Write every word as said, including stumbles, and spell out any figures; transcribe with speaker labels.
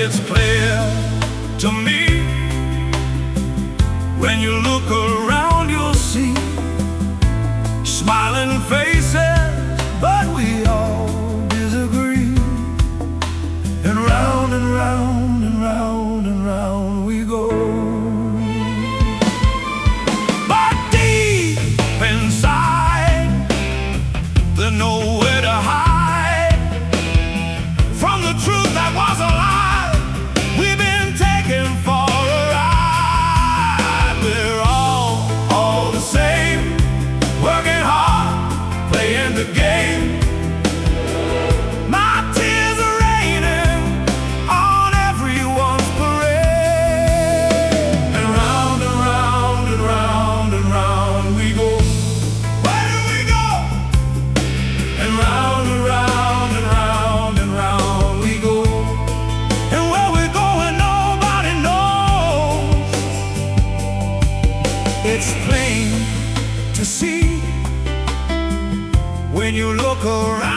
Speaker 1: It's clear to me, when you look around you'll see smiling faces, but we all disagree. And round and round and round and round we go. But deep inside, there's nowhere to hide from the truth that was a lie. We've been taken for a ride. We're all, all the same, working hard, playing the game. My tears are raining on everyone's parade. And round and round and round and round we go. Where do we go? And round and round and round and round we go. And where we're going nobody knows. It's plain to see when you look around.